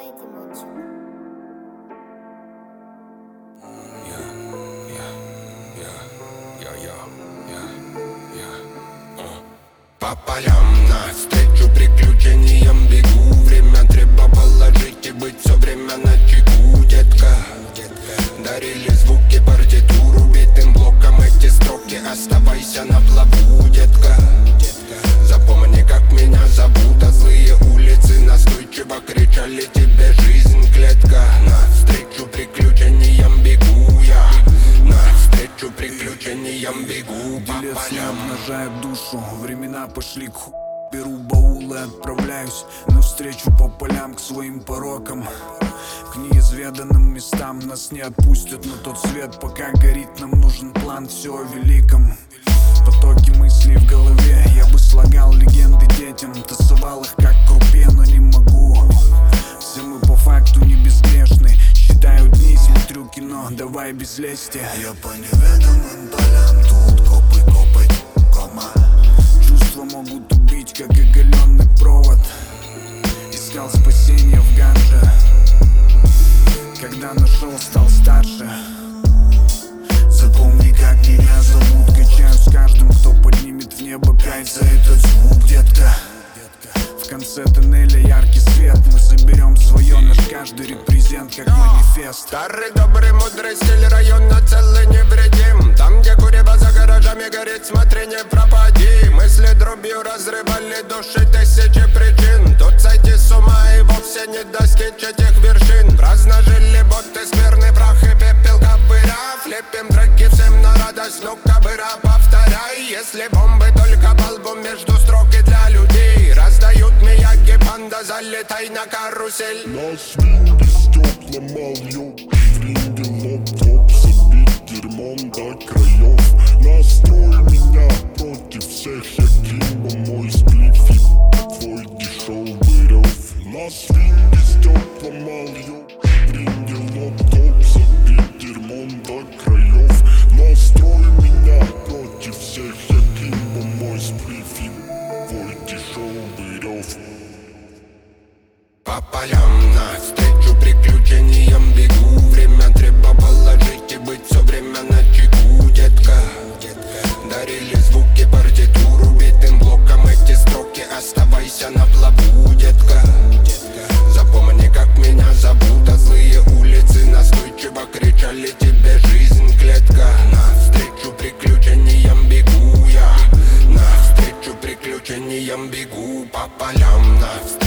По полям навстречу приключениям бегу. Время требовало жить и быть все время начеку, детка. Дарили звуки партитуру битым блоком эти строки. Оставайся на плаву, детка. Запомни, как меня зовут, а злые улицы настойчиво кричали тебе: жизнь клетка. Навстречу приключениям бегу я. Навстречу приключениям бегу по полям. Обнажает душу, времена пошли к ху. Беру баул и отправляюсь навстречу по полям к своим порокам, к неизведанным местам. Нас не отпустят на тот свет, пока горит. Нам нужен план, все о великом. Потоки мыслей в голове, я бы слагал легенды детям, тасовал их как крупе, но не могу. Все мы по факту не безгрешны. Считаю дни, смотрю кино, давай без лести. Я по неведомым полям, тут копы копать, кома. Чувства могут убить, как оголенный провод. Искал спасения в ганже, когда нашел, стал старше. Запомни, как меня зовут, Качаюсь с каждым, кто поднимет в небо пять за этот звук, детка. В конце тоннеля яркий свет. Мы заберем свое, наш каждый репрезент, как манифест. Старый добрый мудрый стиль района целый невредим. Там, где курево за гаражами горит, смотри, не пропади. Мысли дробью разрывали души тысячи причин. Тут сойти с ума и вовсе не достичь этих вершин. Праздно жили боты, скверный прах и пепел ковыряв. Лепим треки всем на радость, ну кобыра, повторяй. Если бомбы только по лбу между строк и для людей. Раздают мияги, панда, залетай на карусель. Нас винги стёк ломал, ёб. Ринги лоп-топ, забить дерьмом до краев. Настрой меня против всех, я Кимбо, мой сплиф и твой дешевый рев. Нас винги стёк ломал, ёб. Ринги лоп-топ, забить дерьмом до краев. Настрой меня против всех, я Кимбо, мой сплиф и твой дешевый рев. По полям навстречу приключениям бегу. Время требовало жить и быть все время начеку, детка. Дарили звуки партитуру битым блоком эти строки. Оставайся на плаву, детка. Запомни, как меня зовут, а злые улицы настойчиво кричали тебе: жизнь клетка. Навстречу приключениям бегу я. Навстречу приключениям бегу по полям. Навстречу